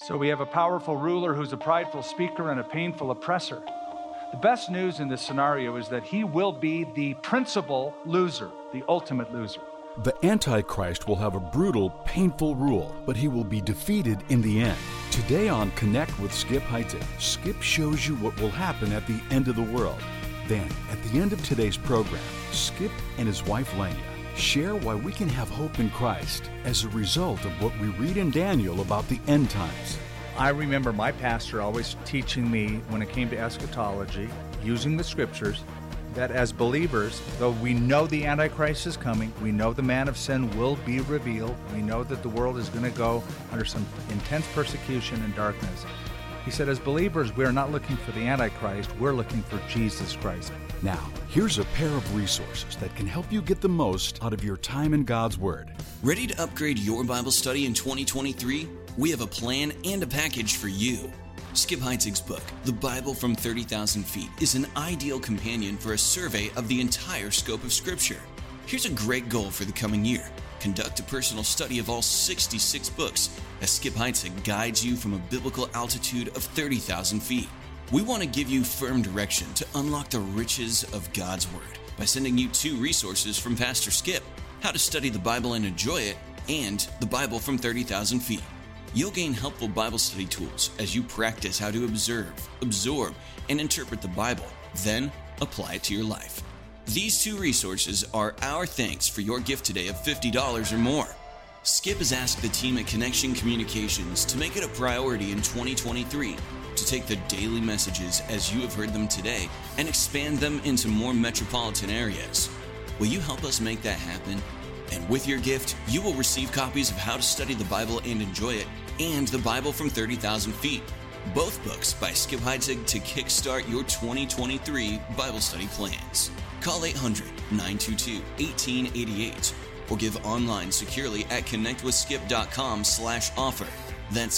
So we have a powerful ruler who's a prideful speaker and a painful oppressor. The best news in this scenario is that he will be the principal loser, the ultimate loser. The Antichrist will have a brutal, painful rule, but he will be defeated in the end. Today on Connect with Skip Heitzig, Skip shows you what will happen at the end of the world. Then, at the end of today's program, Skip and his wife Lenya share why we can have hope in Christ as a result of what we read in Daniel about the end times. I remember my pastor always teaching me when it came to eschatology, using the scriptures, that as believers, though we know the Antichrist is coming, we know the man of sin will be revealed, we know that the world is going to go under some intense persecution and darkness. He said, as believers, we're not looking for the Antichrist, we're looking for Jesus Christ. Now, here's a pair of resources that can help you get the most out of your time in God's Word. Ready to upgrade your Bible study in 2023? We have a plan and a package for you. Skip Heitzig's book, The Bible from 30,000 Feet, is an ideal companion for a survey of the entire scope of Scripture. Here's a great goal for the coming year. Conduct a personal study of all 66 books as Skip Heitzig guides you from a biblical altitude of 30,000 feet. We want to give you firm direction to unlock the riches of God's Word by sending you 2 resources from Pastor Skip, How to Study the Bible and Enjoy It, and The Bible from 30,000 Feet. You'll gain helpful Bible study tools as you practice how to observe, absorb, and interpret the Bible, then apply it to your life. These 2 resources are our thanks for your gift today of $50 or more. Skip has asked the team at Connection Communications to make it a priority in 2023 to take the daily messages as you have heard them today and expand them into more metropolitan areas. Will you help us make that happen? And with your gift, you will receive copies of How to Study the Bible and Enjoy It and The Bible from 30,000 Feet, both books by Skip Heitzig to kickstart your 2023 Bible study plans. Call 800-922-1888 or give online securely at connectwithskip.com/offer. That's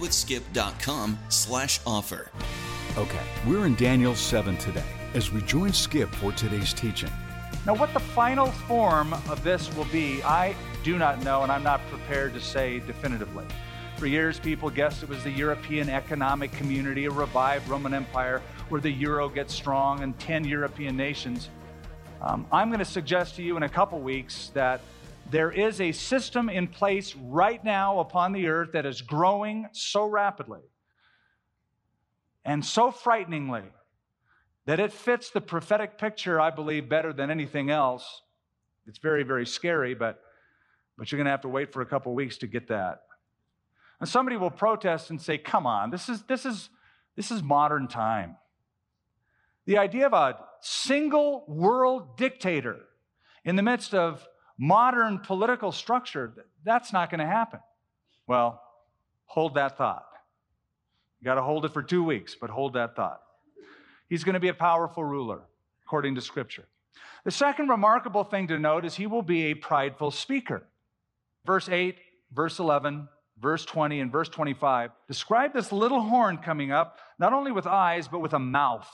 connectwithskip.com/offer. Okay, we're in Daniel 7 today as we join Skip for today's teaching. Now, what the final form of this will be, I do not know, and I'm not prepared to say definitively. For years, people guessed it was the European Economic Community, a revived Roman Empire where the euro gets strong and 10 European nations. I'm going to suggest to you in a couple weeks that there is a system in place right now upon the earth that is growing so rapidly and so frighteningly that it fits the prophetic picture, I believe, better than anything else. It's very, very scary, but you're going to have to wait for a couple weeks to get that. And somebody will protest and say, come on, this is modern time. The idea of a single world dictator in the midst of modern political structure, that's not going to happen. Well, hold that thought. You got to hold it for 2 weeks, but hold that thought. He's going to be a powerful ruler, according to Scripture. The second remarkable thing to note is he will be a prideful speaker. Verse 8, verse 11, verse 20, and verse 25 describe this little horn coming up, not only with eyes, but with a mouth.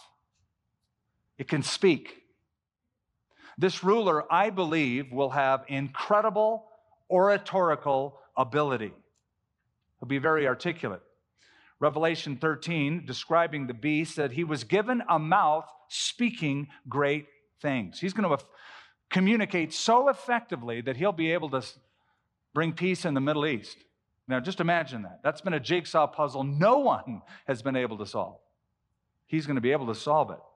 It can speak. This ruler, I believe, will have incredible oratorical ability. He'll be very articulate. Revelation 13, describing the beast, said he was given a mouth speaking great things. He's going to communicate so effectively that he'll be able to bring peace in the Middle East. Now, just imagine that. That's been a jigsaw puzzle no one has been able to solve. He's going to be able to solve it.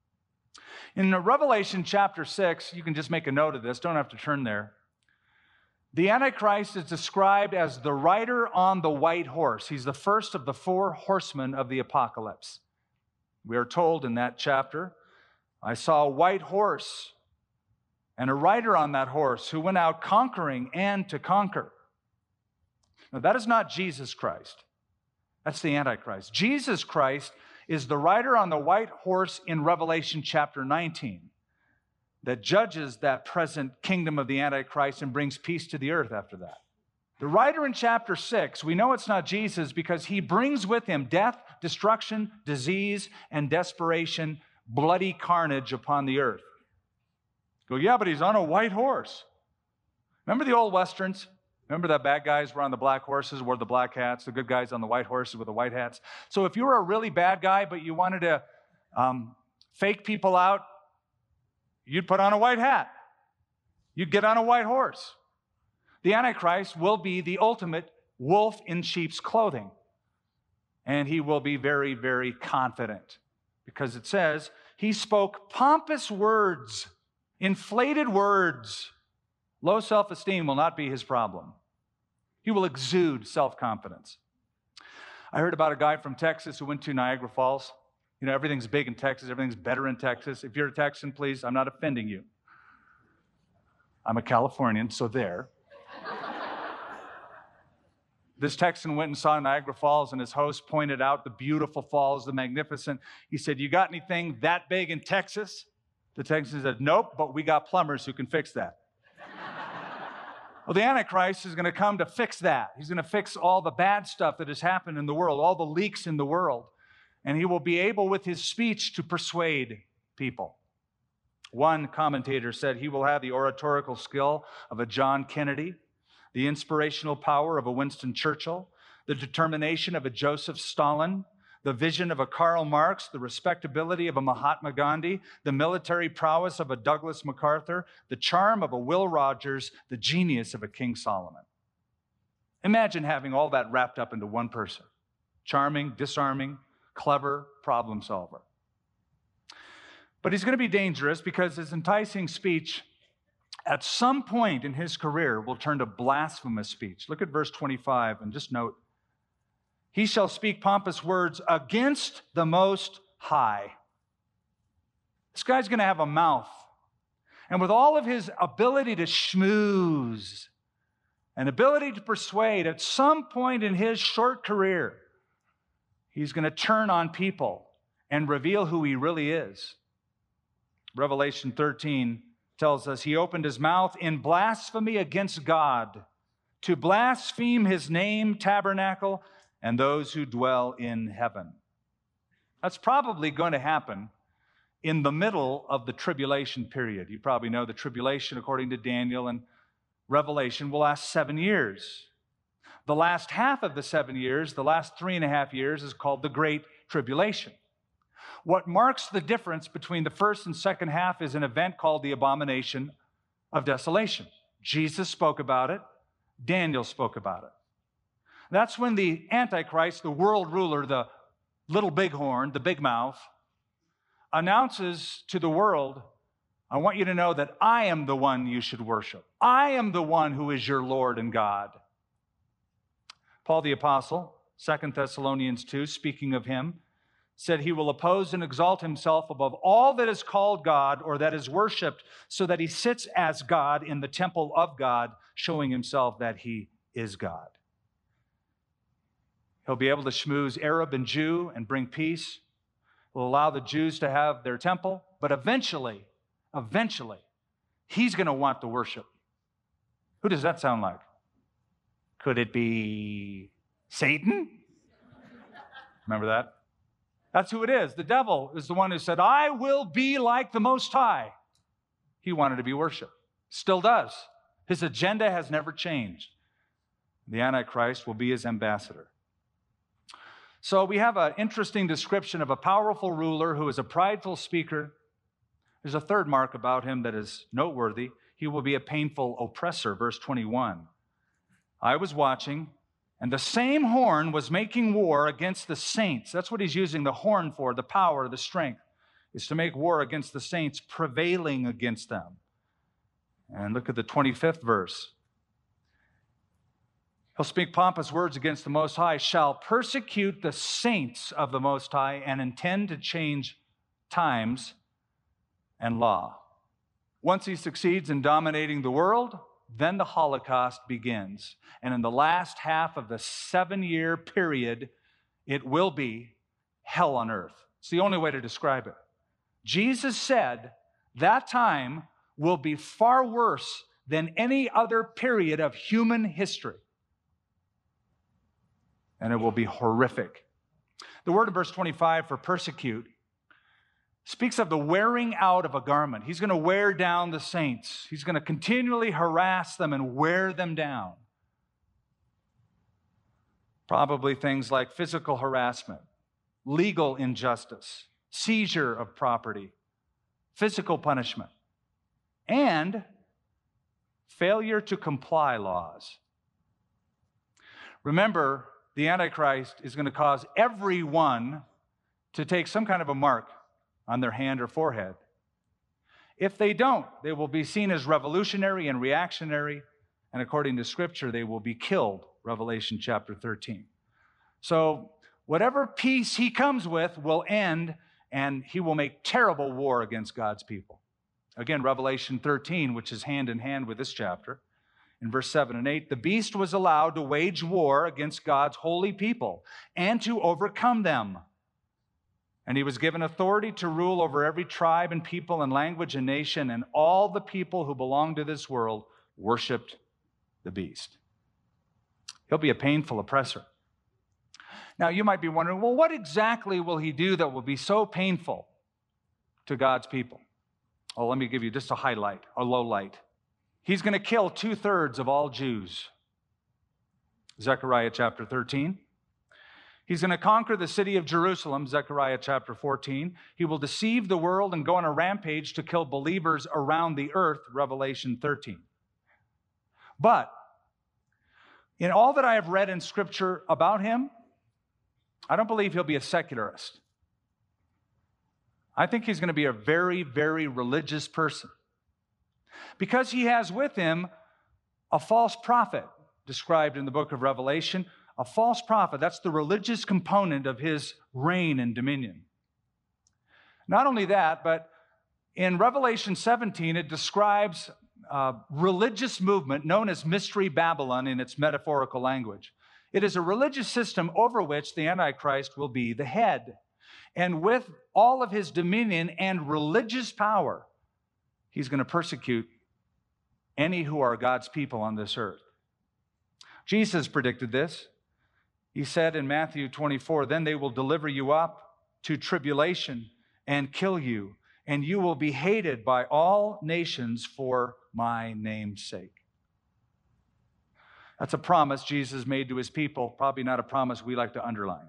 In Revelation chapter 6, you can just make a note of this, don't have to turn there. The Antichrist is described as the rider on the white horse. He's the first of the 4 horsemen of the apocalypse. We are told in that chapter, I saw a white horse and a rider on that horse who went out conquering and to conquer. Now, that is not Jesus Christ. That's the Antichrist. Jesus Christ is the rider on the white horse in Revelation chapter 19 that judges that present kingdom of the Antichrist and brings peace to the earth after that. The rider in chapter 6, we know it's not Jesus because he brings with him death, destruction, disease, and desperation, bloody carnage upon the earth. Go, yeah, but he's on a white horse. Remember the old Westerns? Remember the bad guys were on the black horses, wore the black hats, the good guys on the white horses with the white hats. So if you were a really bad guy, but you wanted to fake people out, you'd put on a white hat. You'd get on a white horse. The Antichrist will be the ultimate wolf in sheep's clothing. And he will be very, very confident. Because it says, he spoke pompous words, inflated words. Low self-esteem will not be his problem. He will exude self-confidence. I heard about a guy from Texas who went to Niagara Falls. You know, everything's big in Texas. Everything's better in Texas. If you're a Texan, please, I'm not offending you. I'm a Californian, so there. This Texan went and saw Niagara Falls, and his host pointed out the beautiful falls, the magnificent. He said, "You got anything that big in Texas?" The Texan said, "Nope, but we got plumbers who can fix that." Well, the Antichrist is going to come to fix that. He's going to fix all the bad stuff that has happened in the world, all the leaks in the world. And he will be able with his speech to persuade people. One commentator said he will have the oratorical skill of a John Kennedy, the inspirational power of a Winston Churchill, the determination of a Joseph Stalin, the vision of a Karl Marx, the respectability of a Mahatma Gandhi, the military prowess of a Douglas MacArthur, the charm of a Will Rogers, the genius of a King Solomon. Imagine having all that wrapped up into one person. Charming, disarming, clever, problem solver. But he's going to be dangerous because his enticing speech at some point in his career will turn to blasphemous speech. Look at verse 25 and just note, he shall speak pompous words against the Most High. This guy's going to have a mouth. And with all of his ability to schmooze and ability to persuade, at some point in his short career, he's going to turn on people and reveal who he really is. Revelation 13 tells us he opened his mouth in blasphemy against God, to blaspheme his name, tabernacle, and those who dwell in heaven. That's probably going to happen in the middle of the tribulation period. You probably know the tribulation, according to Daniel and Revelation, will last 7 years. The last half of the 7 years, the last 3.5 years, is called the Great Tribulation. What marks the difference between the first and second half is an event called the Abomination of Desolation. Jesus spoke about it. Daniel spoke about it. That's when the Antichrist, the world ruler, the little bighorn, the big mouth, announces to the world, I want you to know that I am the one you should worship. I am the one who is your Lord and God. Paul the Apostle, 2 Thessalonians 2, speaking of him, said he will oppose and exalt himself above all that is called God or that is worshiped, so that he sits as God in the temple of God, showing himself that he is God. He'll be able to schmooze Arab and Jew and bring peace. He'll allow the Jews to have their temple, but eventually, he's going to want the worship. Who does that sound like? Could it be Satan? Remember that? That's who it is. The devil is the one who said, I will be like the Most High. He wanted to be worshiped. Still does. His agenda has never changed. The Antichrist will be his ambassador. So we have an interesting description of a powerful ruler who is a prideful speaker. There's a third mark about him that is noteworthy. He will be a painful oppressor. Verse 21. I was watching, and the same horn was making war against the saints. That's what he's using the horn for, the power, the strength, is to make war against the saints, prevailing against them. And look at the 25th verse. He'll speak pompous words against the Most High, shall persecute the saints of the Most High, and intend to change times and law. Once he succeeds in dominating the world, then the Holocaust begins. And in the last half of the 7-year period, it will be hell on earth. It's the only way to describe it. Jesus said that time will be far worse than any other period of human history. And it will be horrific. The word in verse 25 for persecute speaks of the wearing out of a garment. He's going to wear down the saints. He's going to continually harass them and wear them down. Probably things like physical harassment, legal injustice, seizure of property, physical punishment, and failure to comply laws. Remember, the Antichrist is going to cause everyone to take some kind of a mark on their hand or forehead. If they don't, they will be seen as revolutionary and reactionary, and according to Scripture, they will be killed, Revelation chapter 13. So whatever peace he comes with will end, and he will make terrible war against God's people. Again, Revelation 13, which is hand in hand with this chapter, in verse 7 and 8, the beast was allowed to wage war against God's holy people and to overcome them. And he was given authority to rule over every tribe and people and language and nation, and all the people who belong to this world worshiped the beast. He'll be a painful oppressor. Now, you might be wondering, well, what exactly will he do that will be so painful to God's people? Oh, let me give you just a highlight, a low light. He's going to kill 2/3 of all Jews. Zechariah chapter 13. He's going to conquer the city of Jerusalem, Zechariah chapter 14. He will deceive the world and go on a rampage to kill believers around the earth, Revelation 13. But in all that I have read in Scripture about him, I don't believe he'll be a secularist. I think he's going to be a very, very religious person, because he has with him a false prophet described in the book of Revelation. A false prophet, that's the religious component of his reign and dominion. Not only that, but in Revelation 17, it describes a religious movement known as Mystery Babylon in its metaphorical language. It is a religious system over which the Antichrist will be the head. And with all of his dominion and religious power, he's going to persecute any who are God's people on this earth. Jesus predicted this. He said in Matthew 24, then they will deliver you up to tribulation and kill you, and you will be hated by all nations for my name's sake. That's a promise Jesus made to his people, probably not a promise we like to underline.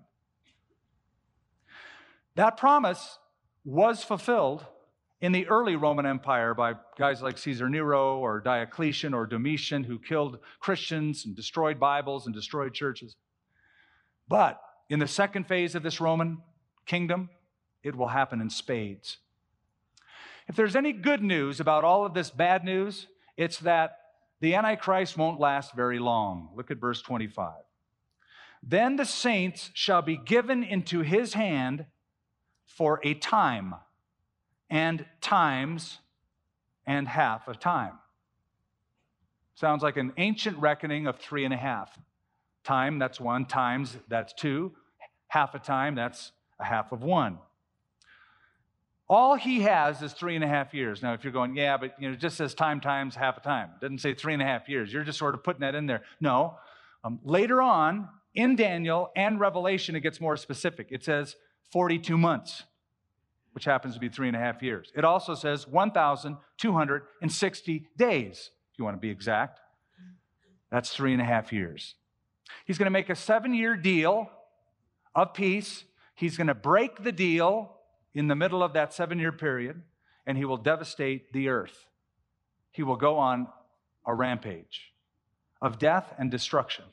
That promise was fulfilled in the early Roman Empire by guys like Caesar Nero or Diocletian or Domitian, who killed Christians and destroyed Bibles and destroyed churches. But in the second phase of this Roman kingdom, it will happen in spades. If there's any good news about all of this bad news, it's that the Antichrist won't last very long. Look at verse 25. Then the saints shall be given into his hand for a time, and times, and half a time. Sounds like an ancient reckoning of 3.5. Time, that's 1. Times, that's 2. Half a time, that's a half of 1. All he has is 3.5 years. Now, if you're going, yeah, but it just says time times half a time. It doesn't say 3.5 years. You're just sort of putting that in there. No. Later on, in Daniel and Revelation, it gets more specific. It says 42 months, which happens to be 3.5 years. It also says 1,260 days, if you want to be exact. That's 3.5 years. He's going to make a 7-year deal of peace. He's going to break the deal in the middle of that 7-year period, and he will devastate the earth. He will go on a rampage of death and destruction.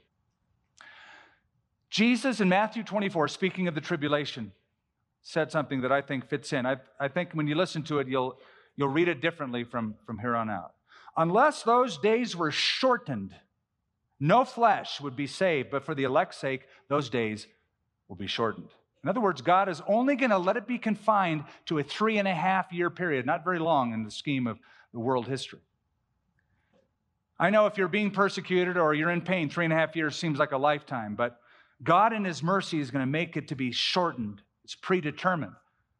Jesus in Matthew 24, speaking of the tribulation, said something that I think fits in. I think when you listen to it, you'll read it differently from here on out. Unless those days were shortened, no flesh would be saved, but for the elect's sake, those days will be shortened. In other words, God is only going to let it be confined to a 3.5-year period, not very long in the scheme of the world history. I know if you're being persecuted or you're in pain, 3.5 years seems like a lifetime, but God in his mercy is going to make it to be shortened. It's predetermined.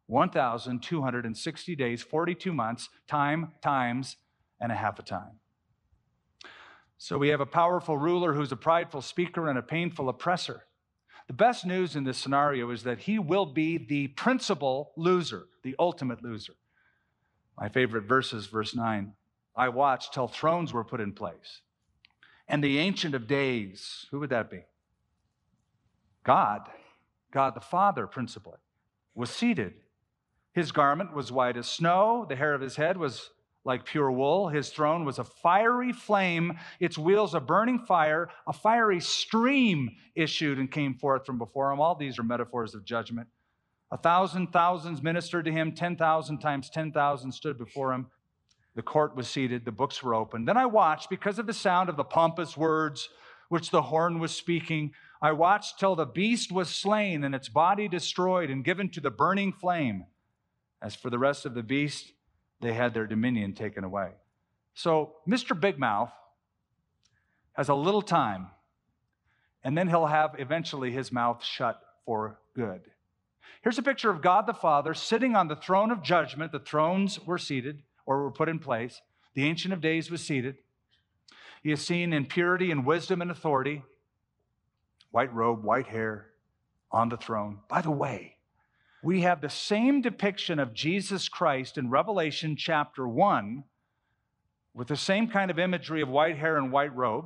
1,260 days, 42 months, times, and a half a time. So we have a powerful ruler who's a prideful speaker and a painful oppressor. The best news in this scenario is that he will be the principal loser, the ultimate loser. My favorite verse is verse 9. I watched till thrones were put in place, and the Ancient of Days, who would that be? God the Father principally, was seated. His garment was white as snow. The hair of his head was like pure wool. His throne was a fiery flame, its wheels a burning fire. A fiery stream issued and came forth from before him. All these are metaphors of judgment. 1,000 thousands ministered to him. 10,000 times 10,000 stood before him. The court was seated. The books were opened. Then I watched, because of the sound of the pompous words which the horn was speaking, I watched till the beast was slain and its body destroyed and given to the burning flame. As for the rest of the beast, they had their dominion taken away. So Mr. Big Mouth has a little time, and then he'll have eventually his mouth shut for good. Here's a picture of God the Father sitting on the throne of judgment. The thrones were seated or were put in place. The Ancient of Days was seated. He is seen in purity and wisdom and authority. White robe, white hair, on the throne. By the way, we have the same depiction of Jesus Christ in Revelation chapter 1 with the same kind of imagery of white hair and white robe.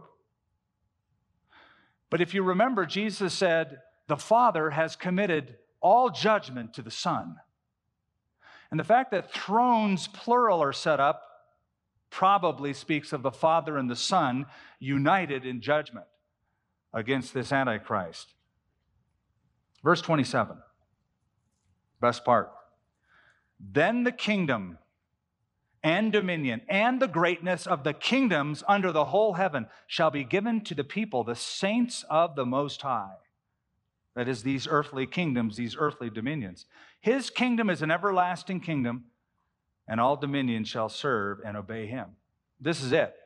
But if you remember, Jesus said, the Father has committed all judgment to the Son. And the fact that thrones, plural, are set up probably speaks of the Father and the Son united in judgment against this Antichrist. Verse 27, best part. Then the kingdom and dominion and the greatness of the kingdoms under the whole heaven shall be given to the people, the saints of the Most High. That is, these earthly kingdoms, these earthly dominions. His kingdom is an everlasting kingdom, and all dominions shall serve and obey him. This is it.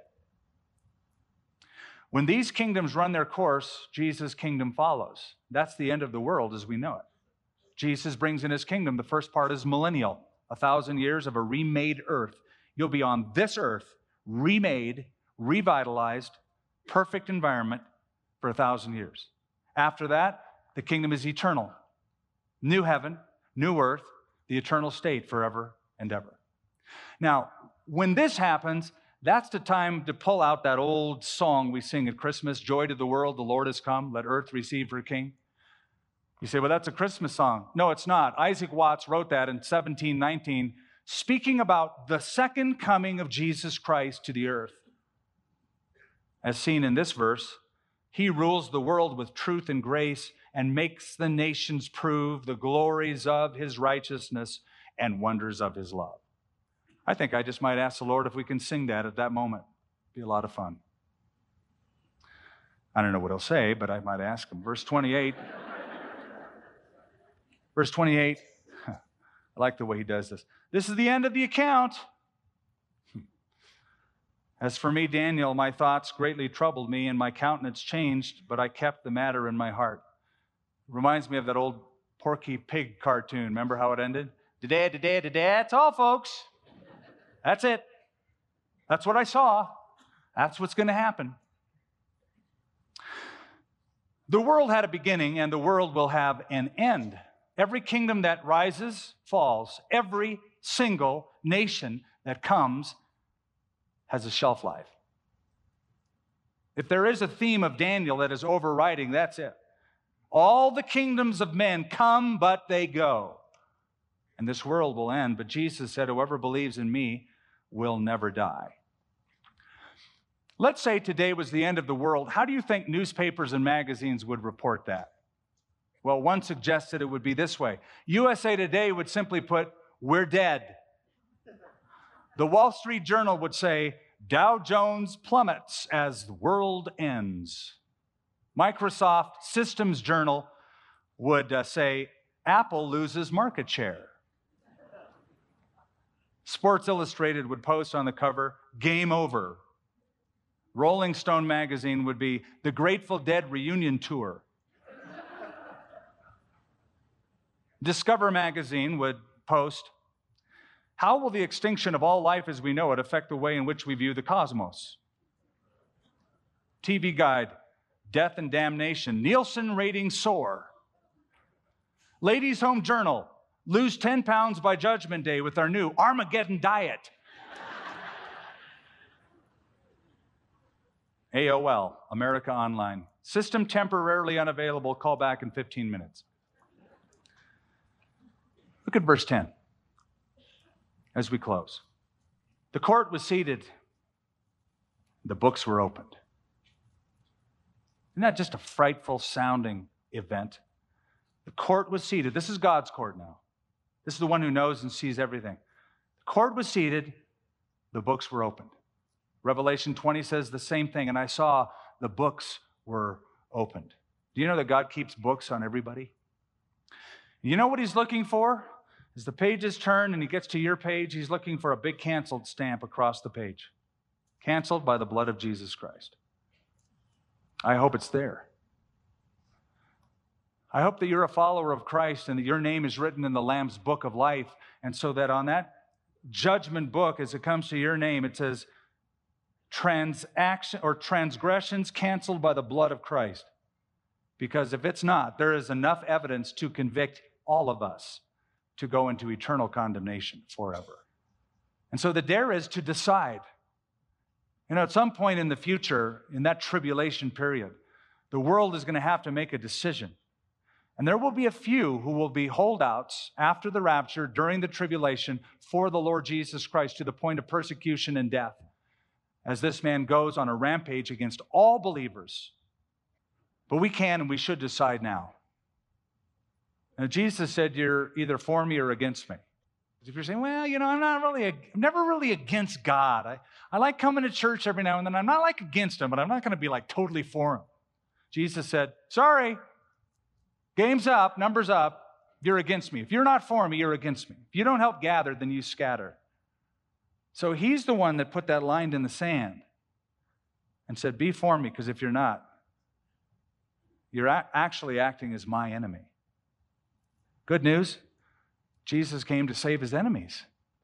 When these kingdoms run their course, Jesus' kingdom follows. That's the end of the world as we know it. Jesus brings in his kingdom. The first part is millennial, 1,000 years of a remade earth. You'll be on this earth, remade, revitalized, perfect environment for 1,000 years. After that, the kingdom is eternal. New heaven, new earth, the eternal state forever and ever. Now, when this happens, that's the time to pull out that old song we sing at Christmas, Joy to the world, the Lord has come, let earth receive her King. You say, well, that's a Christmas song. No, it's not. Isaac Watts wrote that in 1719, speaking about the second coming of Jesus Christ to the earth. As seen in this verse, he rules the world with truth and grace and makes the nations prove the glories of his righteousness and wonders of his love. I think I just might ask the Lord if we can sing that at that moment. It'd be a lot of fun. I don't know what he'll say, but I might ask him. Verse 28. Verse 28. I like the way he does this. This is the end of the account. As for me, Daniel, my thoughts greatly troubled me, and my countenance changed, but I kept the matter in my heart. It reminds me of that old Porky Pig cartoon. Remember how it ended? Da-da, da-da, da-da. That's all, folks. That's it. That's what I saw. That's what's going to happen. The world had a beginning, and the world will have an end. Every kingdom that rises falls. Every single nation that comes has a shelf life. If there is a theme of Daniel that is overriding, that's it. All the kingdoms of men come, but they go. And this world will end. But Jesus said, whoever believes in me will never die. Let's say today was the end of the world. How do you think newspapers and magazines would report that? Well, one suggested it would be this way. USA Today would simply put, we're dead. The Wall Street Journal would say, Dow Jones plummets as the world ends. Microsoft Systems Journal would say, Apple loses market share. Sports Illustrated would post on the cover, game over. Rolling Stone magazine would be the Grateful Dead reunion tour. Discover magazine would post, how will the extinction of all life as we know it affect the way in which we view the cosmos? TV Guide, death and damnation. Nielsen ratings soar. Ladies' Home Journal, lose 10 pounds by Judgment Day with our new Armageddon diet. AOL, America Online. System temporarily unavailable. Call back in 15 minutes. Look at verse 10 as we close. The court was seated. The books were opened. Isn't that just a frightful sounding event? The court was seated. This is God's court now. This is the one who knows and sees everything. The court was seated. The books were opened. Revelation 20 says the same thing. And I saw the books were opened. Do you know that God keeps books on everybody? You know what he's looking for? As the pages turn and he gets to your page, he's looking for a big canceled stamp across the page. Canceled by the blood of Jesus Christ. I hope it's there. I hope that you're a follower of Christ and that your name is written in the Lamb's book of life. And so that on that judgment book, as it comes to your name, it says transaction or transgressions canceled by the blood of Christ. Because if it's not, there is enough evidence to convict all of us to go into eternal condemnation forever. And so the dare is to decide. At some point in the future, in that tribulation period, the world is going to have to make a decision. And there will be a few who will be holdouts after the rapture, during the tribulation, for the Lord Jesus Christ to the point of persecution and death, as this man goes on a rampage against all believers. But we can and we should decide now. Now, Jesus said, you're either for me or against me. If you're saying, well, I'm never really against God. I like coming to church every now and then. I'm not like against him, but I'm not going to be like totally for him. Jesus said, sorry, game's up, numbers up, you're against me. If you're not for me, you're against me. If you don't help gather, then you scatter. So he's the one that put that line in the sand and said, be for me, because if you're not, you're actually acting as my enemy. Good news, Jesus came to save his enemies.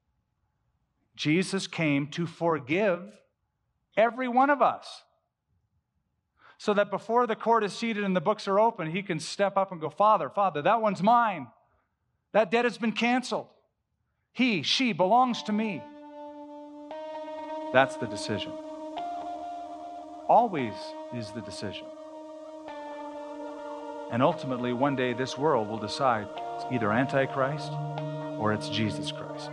Jesus came to forgive every one of us, so that before the court is seated and the books are open, he can step up and go, Father, that one's mine. That debt has been canceled. She belongs to me. That's the decision. Always is the decision. And ultimately, one day, this world will decide it's either Antichrist or it's Jesus Christ.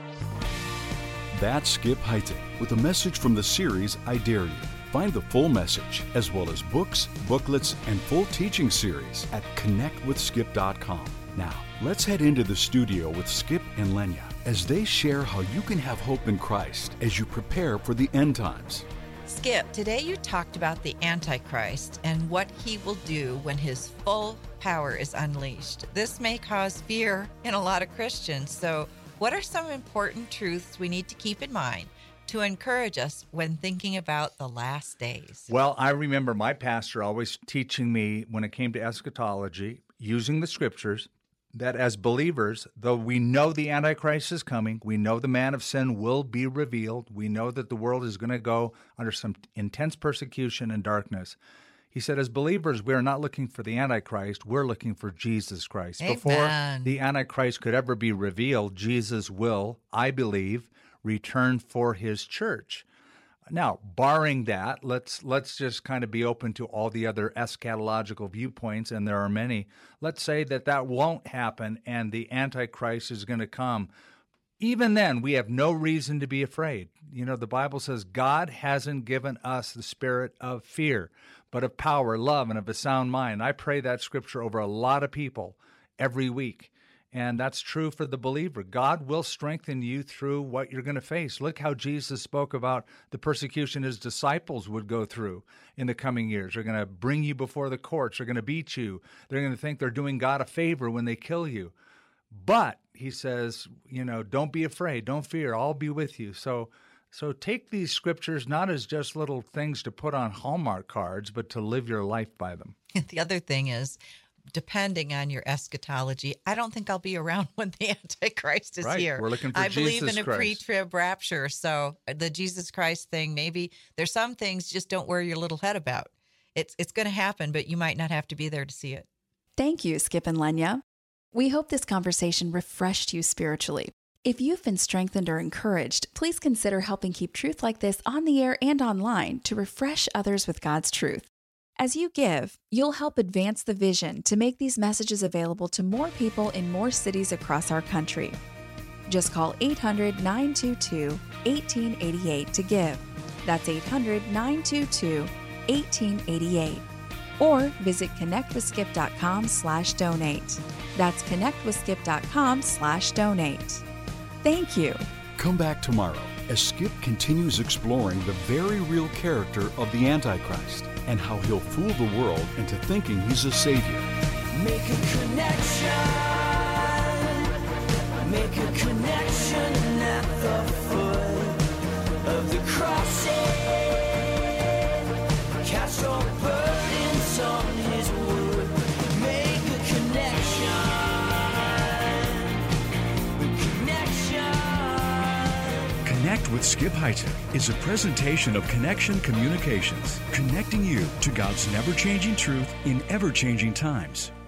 That's Skip Heitzig with a message from the series, I Dare You. Find the full message, as well as books, booklets, and full teaching series at connectwithskip.com. Now, let's head into the studio with Skip and Lenya as they share how you can have hope in Christ as you prepare for the end times. Skip, today you talked about the Antichrist and what he will do when his full power is unleashed. This may cause fear in a lot of Christians. So what are some important truths we need to keep in mind to encourage us when thinking about the last days? Well, I remember my pastor always teaching me when it came to eschatology, using the scriptures, that as believers, though we know the Antichrist is coming, we know the man of sin will be revealed, we know that the world is going to go under some intense persecution and darkness. He said, as believers, we are not looking for the Antichrist, we're looking for Jesus Christ. Amen. Before the Antichrist could ever be revealed, Jesus will, I believe, return for his church. Now, barring that, let's just kind of be open to all the other eschatological viewpoints, and there are many. Let's say that won't happen and the Antichrist is going to come. Even then, we have no reason to be afraid. The Bible says God hasn't given us the spirit of fear, but of power, love, and of a sound mind. I pray that scripture over a lot of people every week. And that's true for the believer. God will strengthen you through what you're going to face. Look how Jesus spoke about the persecution his disciples would go through in the coming years. They're going to bring you before the courts. They're going to beat you. They're going to think they're doing God a favor when they kill you. But he says, don't be afraid. Don't fear. I'll be with you. So take these scriptures not as just little things to put on Hallmark cards, but to live your life by them. The other thing is, depending on your eschatology, I don't think I'll be around when the Antichrist is here. We're looking for Jesus Christ. I believe in a pre-trib rapture, so the Jesus Christ thing, maybe there's some things just don't worry your little head about. It's going to happen, but you might not have to be there to see it. Thank you, Skip and Lenya. We hope this conversation refreshed you spiritually. If you've been strengthened or encouraged, please consider helping keep truth like this on the air and online to refresh others with God's truth. As you give, you'll help advance the vision to make these messages available to more people in more cities across our country. Just call 800-922-1888 to give. That's 800-922-1888. Or visit connectwithskip.com/donate. That's connectwithskip.com/donate. Thank you. Come back tomorrow as Skip continues exploring the very real character of the Antichrist and how he'll fool the world into thinking he's a savior. Make a connection. Make a connection at the foot of the cross. Cast your burdens on his wood. Make a connection. Connect with Skip Heitzig is a presentation of Connection Communications, connecting you to God's never-changing truth in ever-changing times.